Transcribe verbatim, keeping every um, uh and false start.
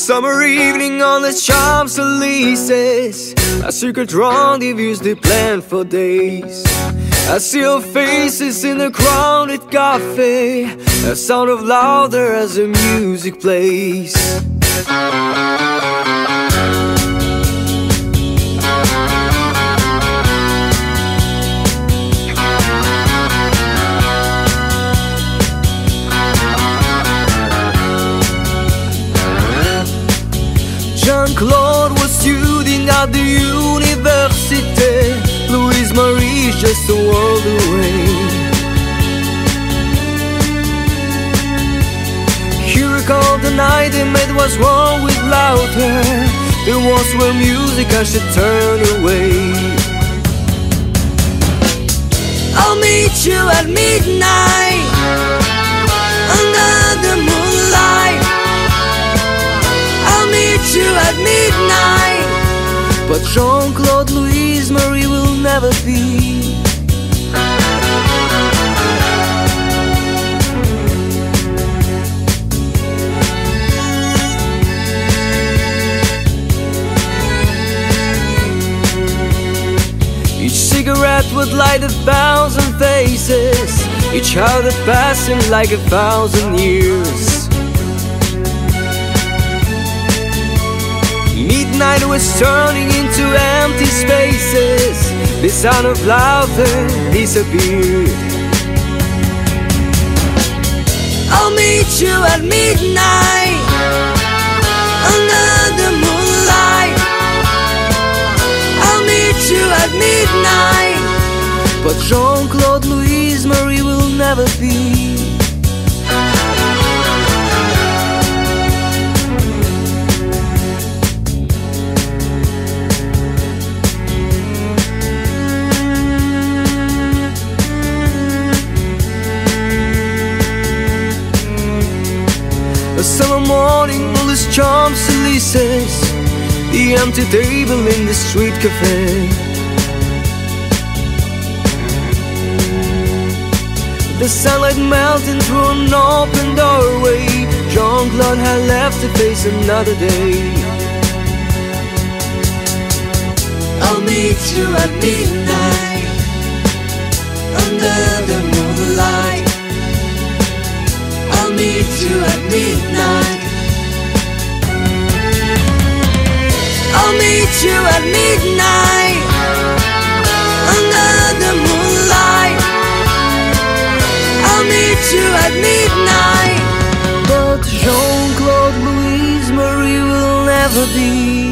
summer evening on the Champs-Élysées, a secret rendezvous they planned for days. I see your faces in the crowded cafe, a sound of laughter as the music plays. Jean-Claude was studying at the university. Louise Marie is just a world away. He recalled the night they met. What's wrong with laughter? There was where music I should turn away. I'll meet you at midnight under the moonlight. I'll meet you at midnight, but Jean-Claude, Louise Marie will never be. Each cigarette would light a thousand faces, each hour that passed seemed like a thousand years. Midnight was turning into empty spaces. The sound of laughter disappeared. I'll meet you at midnight under the moonlight. I'll meet you at midnight, but Jean-Claude, Louise Marie will never be. A summer morning on the Champs-Élysées, the empty table in the street cafe. The sunlight melting through an open doorway. Jean-Claude had left to face another day. I'll meet you at midnight under the moonlight. I'll meet you at midnight. I'll meet you at midnight under the moonlight. I'll meet you at midnight, but Jean-Claude, Louise Marie will never be.